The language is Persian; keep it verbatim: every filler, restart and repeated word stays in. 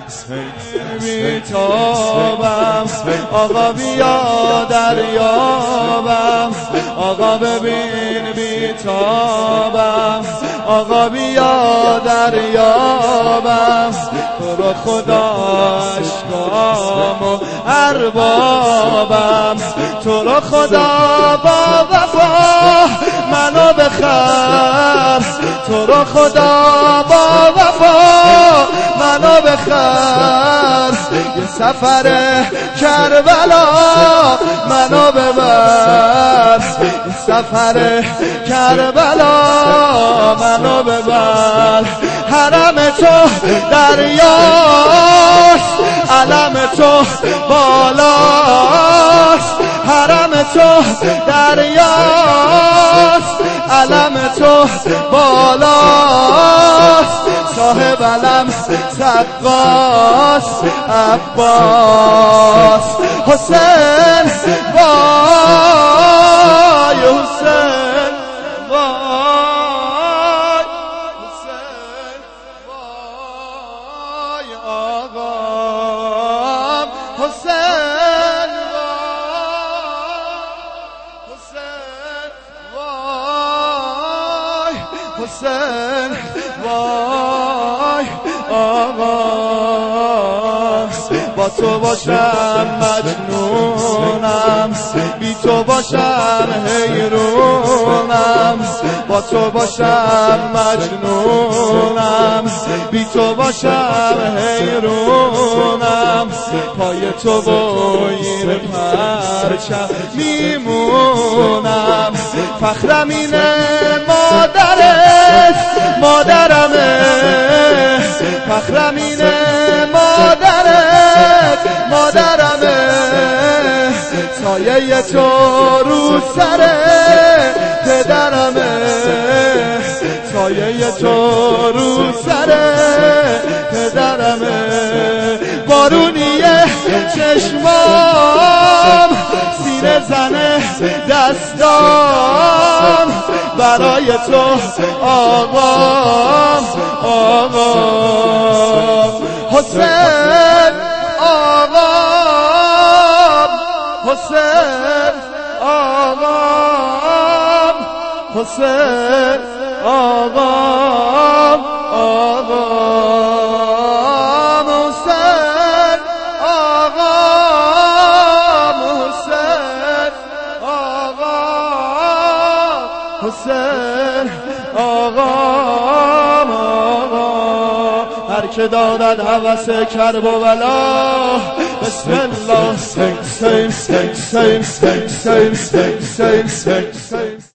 بیتابم آقا بیا دریابم آقا ببین بیتابم آقا بیا دریابم تو رو خدا اشکام و اربابم تو رو خدا با وفا منو بخر تو رو خدا با وفا منو بخر یه سفر کربلا منو ببر یه سفر کربلا منو ببر حرم تو دریاست علم تو بالاست حرم تو دریاست علم تو بالاست صاحب علم سقاس عباس حسین وای حسین وای حسین وای آقام حسین وای حسین وای حسین وای آقا با تو باشم مجنونم بی تو باشم حیرونم با تو باشم مجنونم بی تو باشم حیرونم پای تو بایر پرچم میمونم فخرم اینه مادرت مادرمه فخرم اینه مادرت مادرمه سایه تو رو سر پدرمه سایه تو رو سر پدرمه بارونیه چشمام سینه زنه دستام برای تو آقام آقام حسین آقام حسین آقام حسین آقام آقام حسین آقام حسین آقام حسین آقام آقام هر که دارد هوس کرب و بلا بسم الله سین سین سین سین سین سین سین